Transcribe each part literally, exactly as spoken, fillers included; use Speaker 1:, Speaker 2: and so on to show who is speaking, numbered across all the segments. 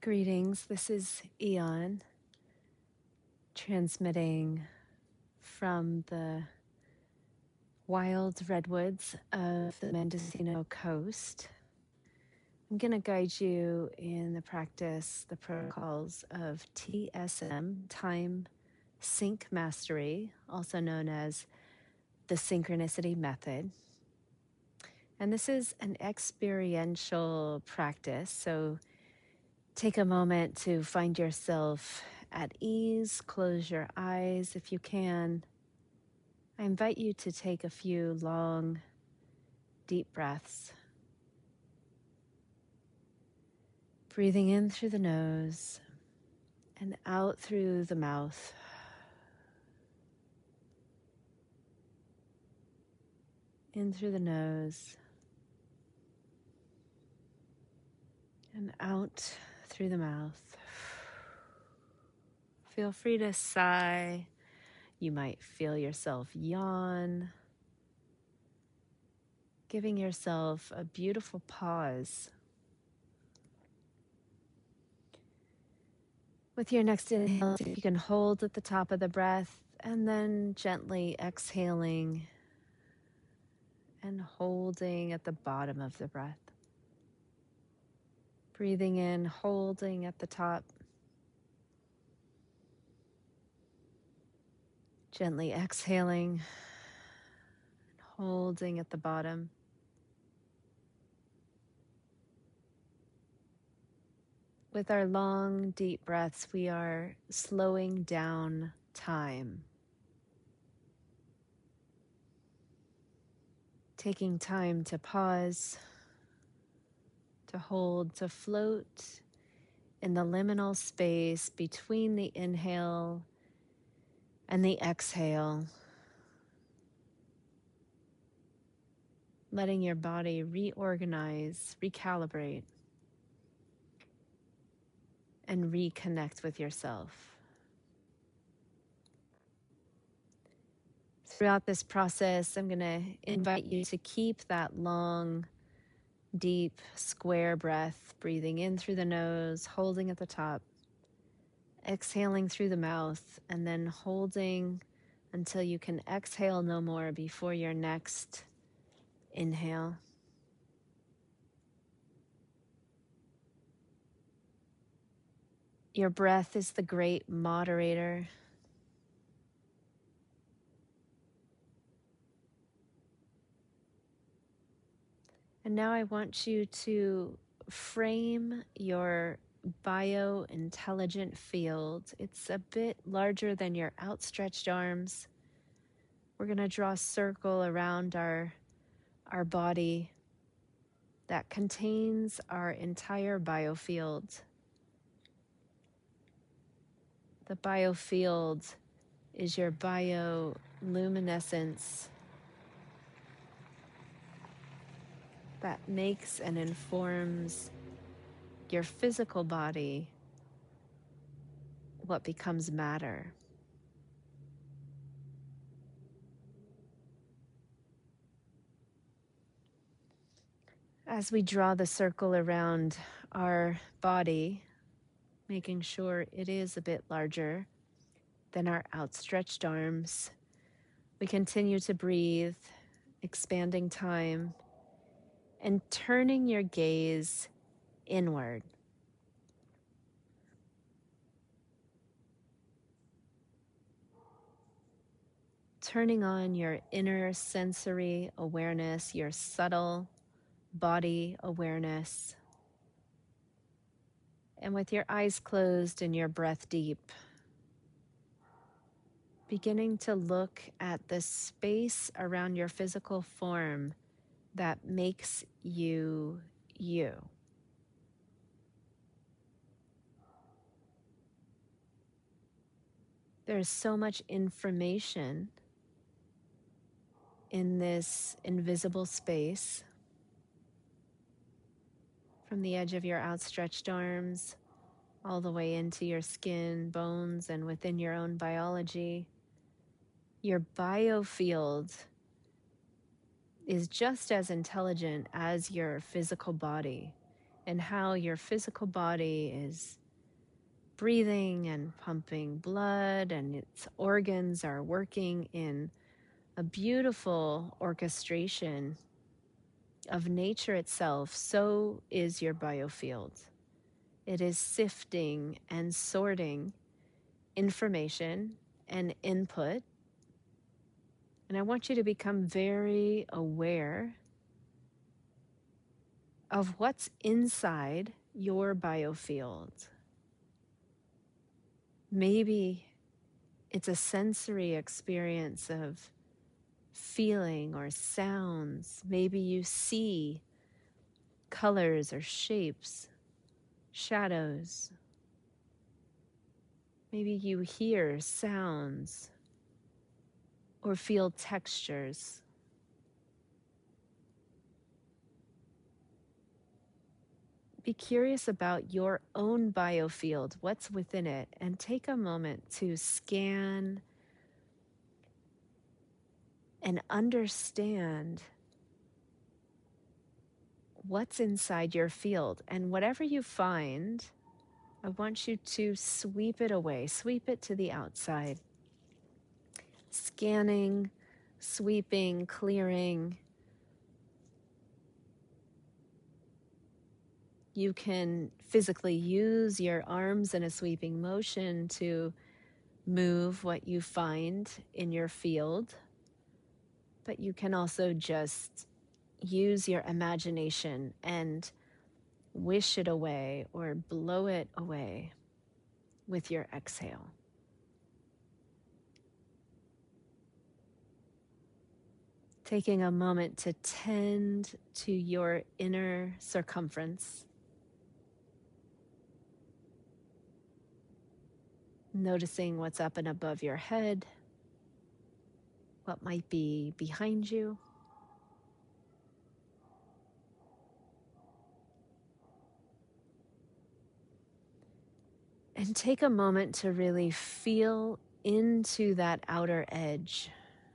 Speaker 1: Greetings, this is Eon, transmitting from the wild redwoods of the Mendocino coast. I'm going to guide you in the practice, the protocols of T S M, Time Sync Mastery, also known as the Synchronicity Method. And this is an experiential practice, so take a moment to find yourself at ease. Close your eyes if you can. I invite you to take a few long, deep breaths. Breathing in through the nose and out through the mouth. In through the nose and out through the mouth. Feel free to sigh. You might feel yourself yawn. Giving yourself a beautiful pause. With your next inhale, you can hold at the top of the breath and then gently exhaling and holding at the bottom of the breath. Breathing in, holding at the top. Gently exhaling, holding at the bottom. With our long, deep breaths, we are slowing down time. Taking time to pause, to hold, to float in the liminal space between the inhale and the exhale. Letting your body reorganize, recalibrate, and reconnect with yourself. Throughout this process, I'm going to invite you to keep that long, deep, square breath, breathing in through the nose, holding at the top, exhaling through the mouth, and then holding until you can exhale no more before your next inhale. Your breath is the great moderator. And now I want you to frame your bio-intelligent field. It's a bit larger than your outstretched arms. We're going to draw a circle around our, our body that contains our entire biofield. The biofield is your bioluminescence that makes and informs your physical body what becomes matter. As we draw the circle around our body, making sure it is a bit larger than our outstretched arms, we continue to breathe, expanding time, and turning your gaze inward. Turning on your inner sensory awareness, your subtle body awareness. And with your eyes closed and your breath deep, beginning to look at the space around your physical form that makes you you. There's so much information in this invisible space, from the edge of your outstretched arms all the way into your skin, bones, and within your own biology. Your biofield is just as intelligent as your physical body. and how your physical body is breathing and pumping blood, and its organs are working in a beautiful orchestration of nature itself, so is your biofield. It is sifting and sorting information and input. And I want you to become very aware of what's inside your biofield. Maybe it's a sensory experience of feeling or sounds. Maybe you see colors or shapes, shadows. Maybe you hear sounds or feel textures. Be curious about your own biofield, what's within it, and take a moment to scan and understand what's inside your field. And whatever you find, I want you to sweep it away, sweep it to the outside. Scanning, sweeping, clearing. You can physically use your arms in a sweeping motion to move what you find in your field, but you can also just use your imagination and wish it away or blow it away with your exhale. Taking a moment to tend to your inner circumference. Noticing what's up and above your head, what might be behind you. And take a moment to really feel into that outer edge,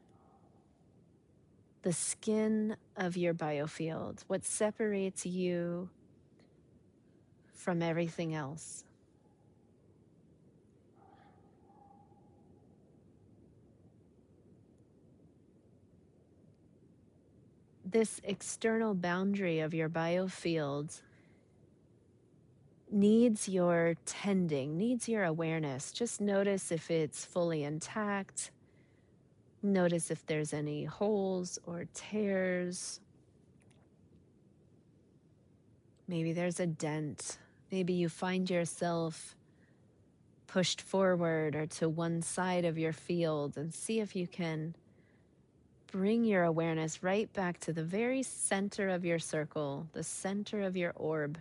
Speaker 1: the skin of your biofield, what separates you from everything else. This external boundary of your biofield needs your tending, needs your awareness. Just notice if it's fully intact. Notice if there's any holes or tears. Maybe there's a dent. Maybe you find yourself pushed forward or to one side of your field, and see if you can bring your awareness right back to the very center of your circle, the center of your orb.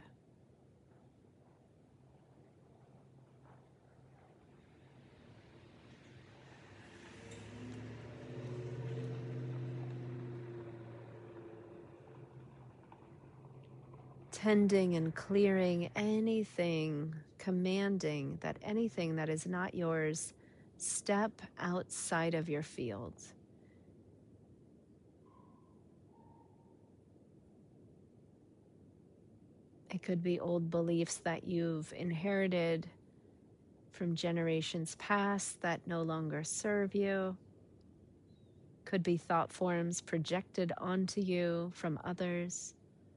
Speaker 1: Tending and clearing anything, commanding that anything that is not yours step outside of your field. It could be old beliefs that you've inherited from generations past that no longer serve you. Could be thought forms projected onto you from others.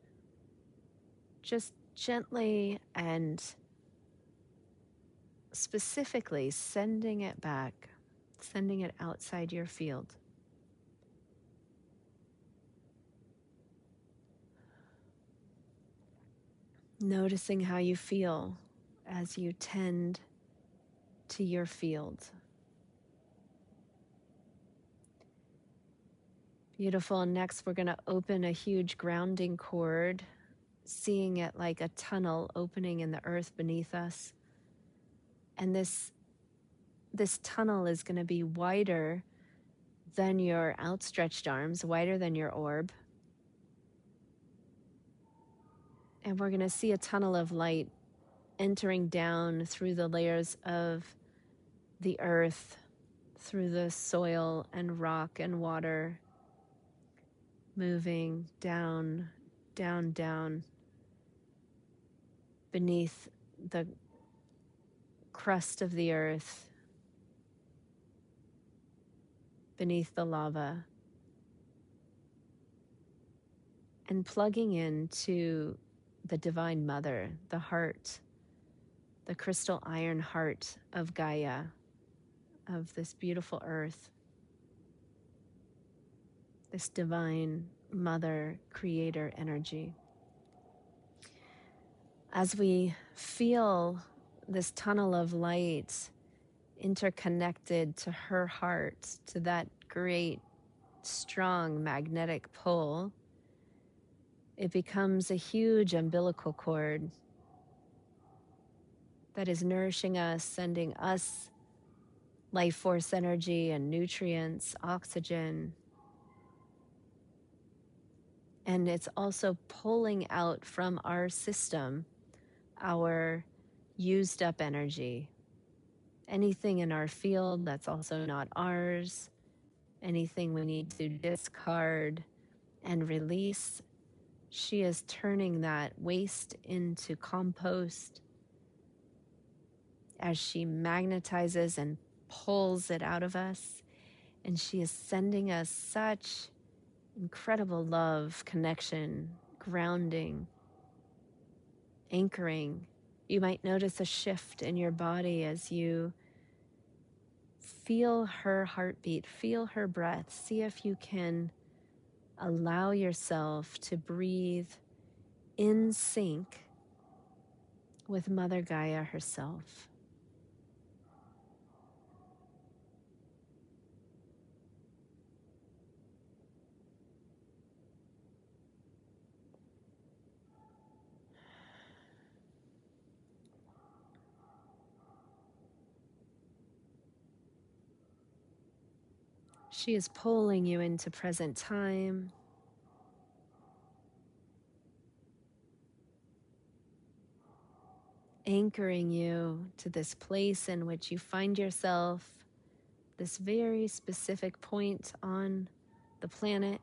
Speaker 1: Just gently and specifically sending it back, sending it outside your field. Noticing how you feel as you tend to your field. Beautiful. Next, we're going to open a huge grounding cord, seeing it like a tunnel opening in the earth beneath us. And this, this tunnel is going to be wider than your outstretched arms, wider than your orb. And we're going to see a tunnel of light entering down through the layers of the earth, through the soil and rock and water, moving down, down, down, beneath the crust of the earth, beneath the lava, and plugging into the Divine Mother, the heart, the crystal iron heart of Gaia, of this beautiful earth, this Divine Mother Creator energy. As we feel this tunnel of light interconnected to her heart, to that great, strong magnetic pull, it becomes a huge umbilical cord that is nourishing us, sending us life force energy and nutrients, oxygen. And it's also pulling out from our system our used up energy. Anything in our field that's also not ours, anything we need to discard and release, she is turning that waste into compost as she magnetizes and pulls it out of us. And she is sending us such incredible love, connection, grounding, anchoring. You might notice a shift in your body as you feel her heartbeat, feel her breath. See if you can allow yourself to breathe in sync with Mother Gaia herself. She is pulling you into present time, anchoring you to this place in which you find yourself, this very specific point on the planet.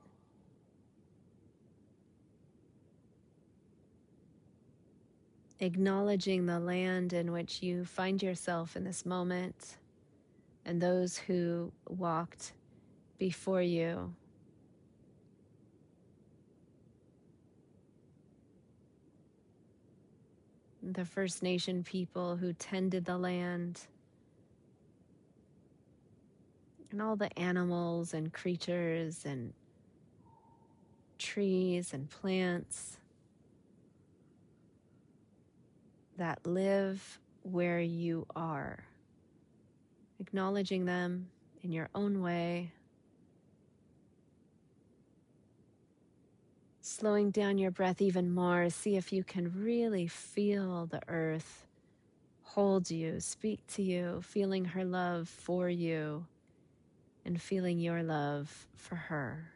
Speaker 1: Acknowledging the land in which you find yourself in this moment and those who walked before you. The First Nation people who tended the land, and all the animals and creatures and trees and plants that live where you are. Acknowledging them in your own way. Slowing down your breath even more, see if you can really feel the earth hold you, speak to you, feeling her love for you, and feeling your love for her.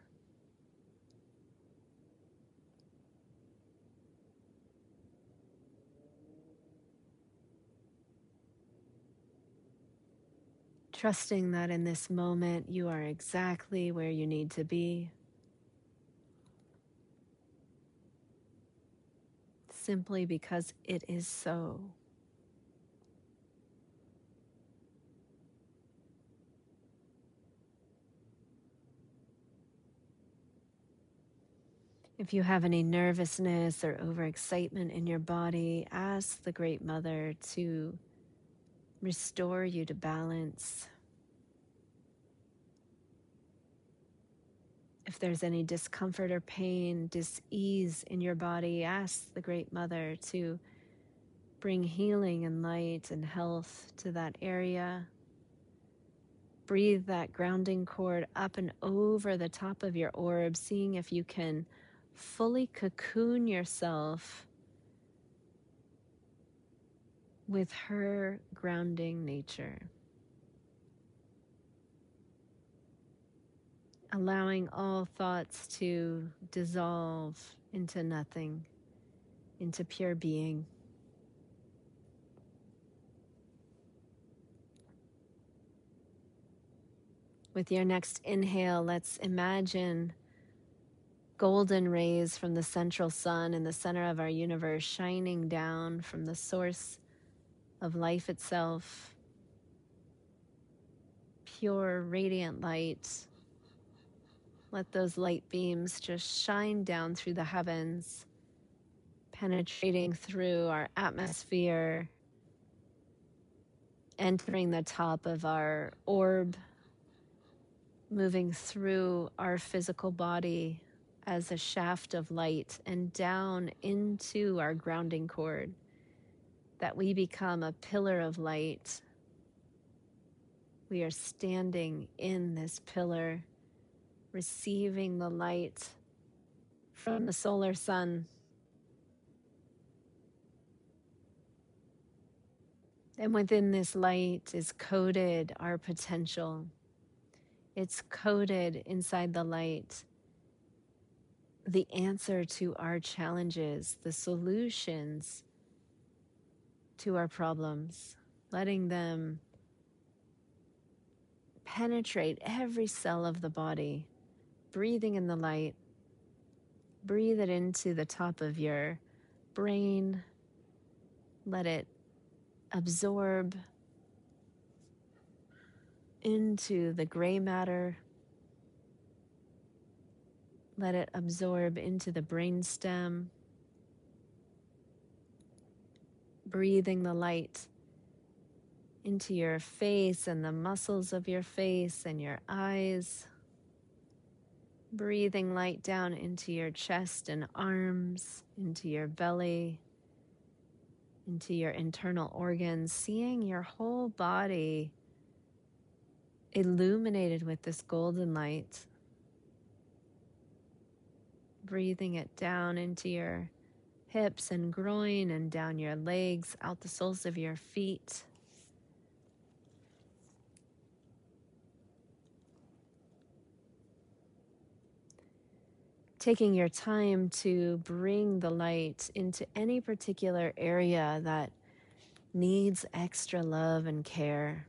Speaker 1: Trusting that in this moment you are exactly where you need to be. Simply because it is so. If you have any nervousness or overexcitement in your body, ask the Great Mother to restore you to balance. If there's any discomfort or pain, dis-ease in your body, ask the Great Mother to bring healing and light and health to that area. Breathe that grounding cord up and over the top of your orb, seeing if you can fully cocoon yourself with her grounding nature. Allowing all thoughts to dissolve into nothing, into pure being. With your next inhale, let's imagine golden rays from the central sun in the center of our universe shining down from the source of life itself. Pure, radiant light. Let those light beams just shine down through the heavens, penetrating through our atmosphere, entering the top of our orb, moving through our physical body as a shaft of light and down into our grounding cord, that we become a pillar of light. We are standing in this pillar, receiving the light from the solar sun. And within this light is coded our potential. It's coded inside the light the answer to our challenges, the solutions to our problems, letting them penetrate every cell of the body, breathing in the light. Breathe it into the top of your brain. Let it absorb into the gray matter. Let it absorb into the brainstem. Breathing the light into your face and the muscles of your face and your eyes. Breathing light down into your chest and arms, into your belly, into your internal organs, seeing your whole body illuminated with this golden light. Breathing it down into your hips and groin and down your legs, out the soles of your feet. Taking your time to bring the light into any particular area that needs extra love and care.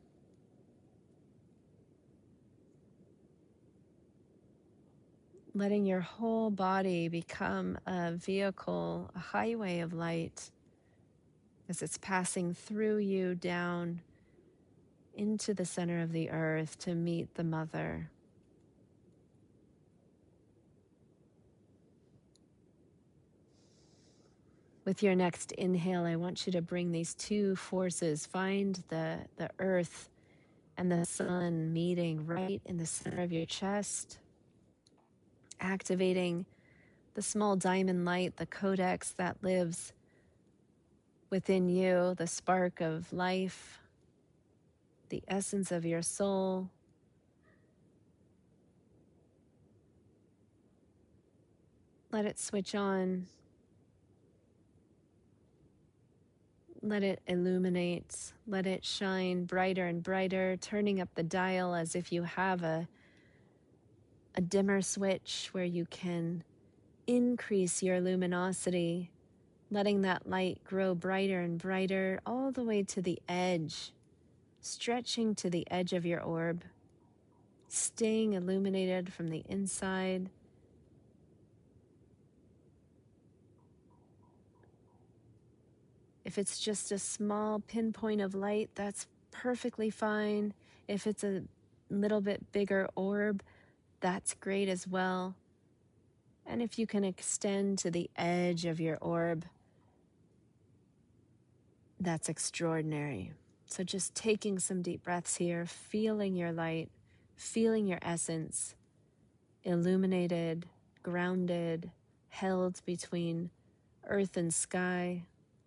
Speaker 1: Letting your whole body become a vehicle, a highway of light, as it's passing through you down into the center of the earth to meet the mother. With your next inhale, I want you to bring these two forces, find the, the earth and the sun meeting right in the center of your chest, activating the small diamond light, the codex that lives within you, the spark of life, the essence of your soul. Let it switch on. Let it illuminate. Let it shine brighter and brighter, turning up the dial as if you have a, a dimmer switch where you can increase your luminosity, letting that light grow brighter and brighter all the way to the edge, stretching to the edge of your orb, staying illuminated from the inside. If it's just a small pinpoint of light, that's perfectly fine. If it's a little bit bigger orb, that's great as well. And if you can extend to the edge of your orb, that's extraordinary. So just taking some deep breaths here, feeling your light, feeling your essence, illuminated, grounded, held between earth and sky.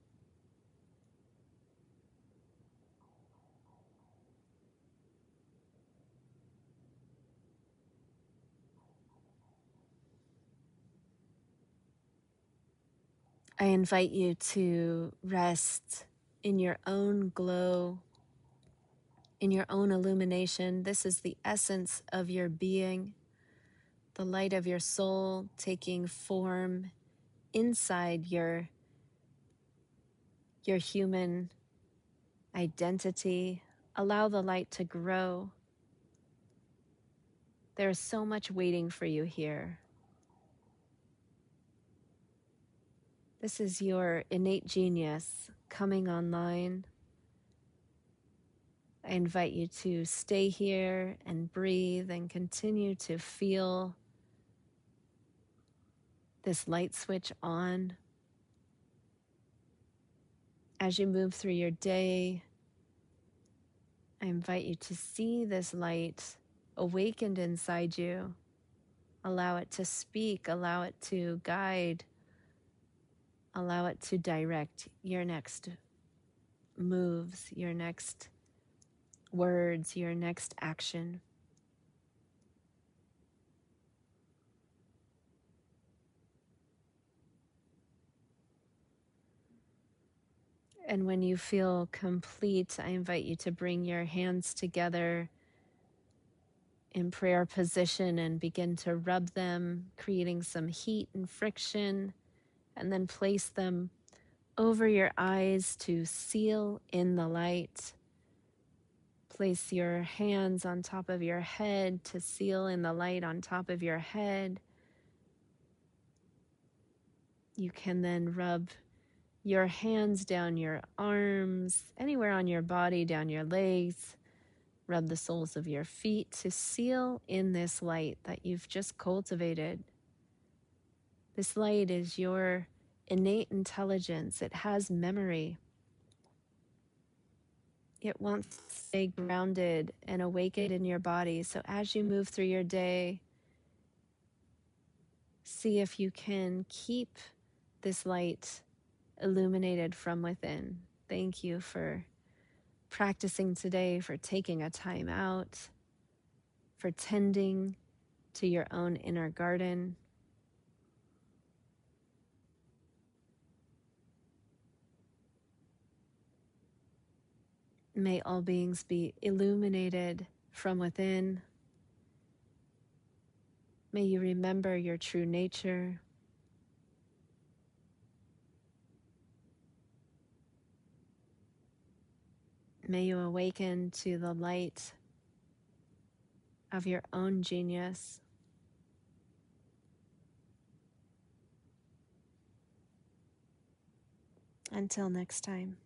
Speaker 1: I invite you to rest in your own glow, in your own illumination. This is the essence of your being, the light of your soul taking form inside your, your human identity. Allow the light to grow. There is so much waiting for you here. This is your innate genius coming online. I invite you to stay here and breathe and continue to feel this light switch on. As you move through your day, I invite you to see this light awakened inside you. Allow it to speak, allow it to guide, allow it to direct your next moves, your next words, your next action. And when you feel complete, I invite you to bring your hands together in prayer position and begin to rub them, creating some heat and friction, and then place them over your eyes to seal in the light. Place your hands on top of your head to seal in the light on top of your head. You can then rub your hands down your arms, anywhere on your body, down your legs. Rub the soles of your feet to seal in this light that you've just cultivated. This light is your innate intelligence. It has memory. It wants to stay grounded and awakened in your body. So as you move through your day, see if you can keep this light illuminated from within. Thank you for practicing today, for taking a time out, for tending to your own inner garden. May all beings be illuminated from within. May you remember your true nature. May you awaken to the light of your own genius. Until next time.